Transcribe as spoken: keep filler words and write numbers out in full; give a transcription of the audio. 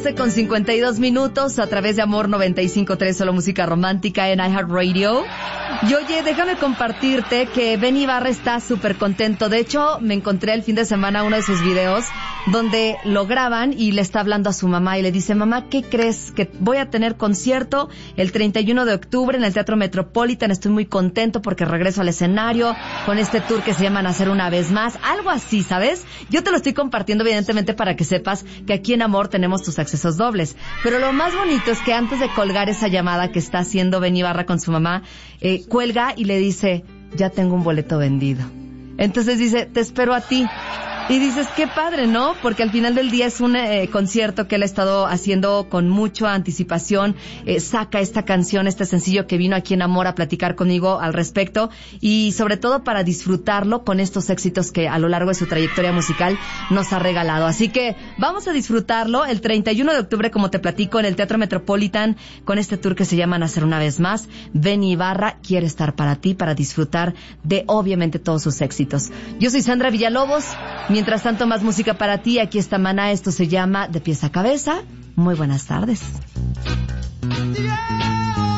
doce con cincuenta y dos minutos a través de Amor noventa y cinco punto tres, solo música romántica en iHeartRadio. Y oye, déjame compartirte que Benny Ibarra está súper contento. De hecho, me encontré el fin de semana uno de sus videos donde lo graban y le está hablando a su mamá y le dice: mamá, ¿qué crees? Que voy a tener concierto el treinta y uno de octubre en el Teatro Metropolitan. Estoy muy contento porque regreso al escenario con este tour que se llama Nacer una vez más. Algo así, ¿sabes? Yo te lo estoy compartiendo evidentemente para que sepas que aquí en Amor tenemos tus accesos dobles. Pero lo más bonito es que antes de colgar esa llamada que está haciendo Benny Ibarra con su mamá, eh, cuelga y le dice: ya tengo un boleto vendido. Entonces dice: te espero a ti. Y dices, qué padre, ¿no? Porque al final del día es un eh, concierto que él ha estado haciendo con mucha anticipación. Eh, saca esta canción, este sencillo que vino aquí en Amor a platicar conmigo al respecto. Y sobre todo para disfrutarlo con estos éxitos que a lo largo de su trayectoria musical nos ha regalado. Así que vamos a disfrutarlo el treinta y uno de octubre, como te platico, en el Teatro Metropolitan, con este tour que se llama Nacer una vez más. Benny Ibarra quiere estar para ti, para disfrutar de, obviamente, todos sus éxitos. Yo soy Sandra Villalobos. Mientras tanto, más música para ti. Aquí está Maná. Esto se llama De Pies a Cabeza. Muy buenas tardes.